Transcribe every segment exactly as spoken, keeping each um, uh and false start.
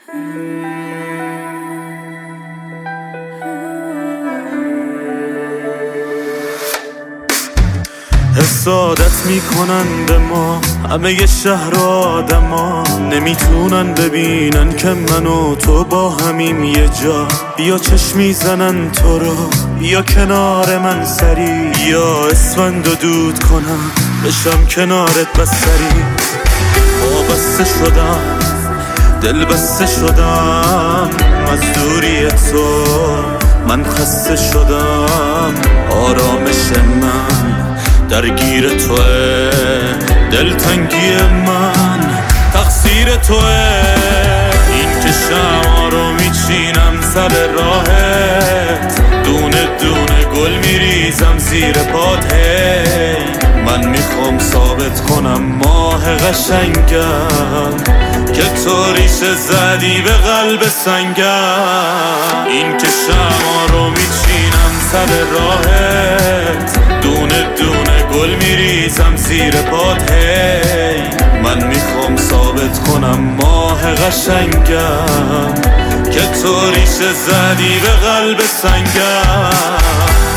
حسادت میکنن به ما همه ی شهر آدم ها، نمیتونن ببینن که من و تو با همیم یه جا. بیا چشم میزنن تو رو، بیا کنار من سری، بیا اسفند و دود کنم بشم کنارت بسری. وابسته شدم، دل بسته شدم از دوری تو، من خسته شدم. آرامش من درگیر توه، دلتنگی من تقصیر توه. این که شمع رو میچینم سر راهت، دونه دونه گل میریزم زیر پات. من میخوام ثابت کنم ماه قشنگم که تو ریشه زدی به قلب سنگم. این که شمع رو میچینم سر راهت، دونه دونه گل میریزم زیر پات. من میخوام ثابت کنم ماه قشنگم که تو ریشه زدی به قلب سنگم.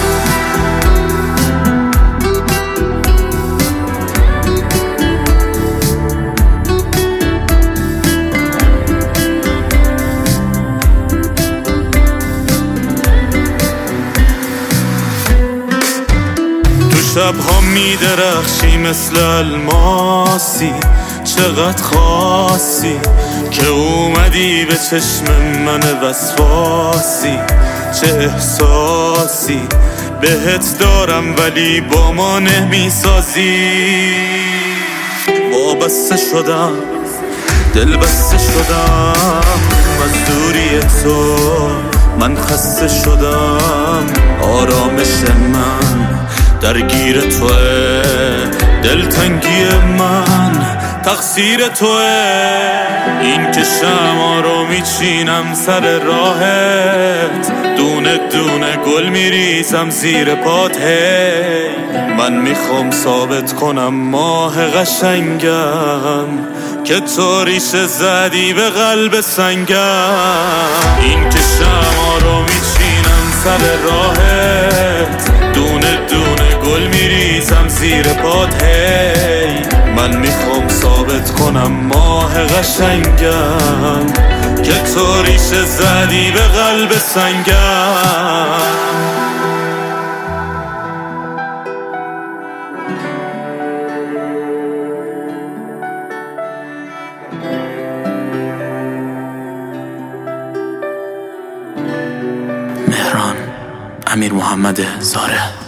شبها میدرخشی مثل الماسی، چقدر خاصی که اومدی به چشم من وسواسی. چه احساسی بهت دارم ولی با ما نمیسازی. وابسته شدم، دل بسته شدم از دوری تو، من خسته شدم. آرامش من درگیر توه، دلتنگی من تقصیر توه. این که شمع رو میچینم سر راهت، دونه دونه گل میریزم زیر پات. من میخوام ثابت کنم ماه قشنگم که تو ریشه زدی به قلب سنگم. این که شمع رو میچینم سر راهت، دونه دونه گل میریزم زیر پات. من میخوام ثابت کنم ماه قشنگم که تو ریشه زدی به قلب سنگم. مهران امیر محمد زاره.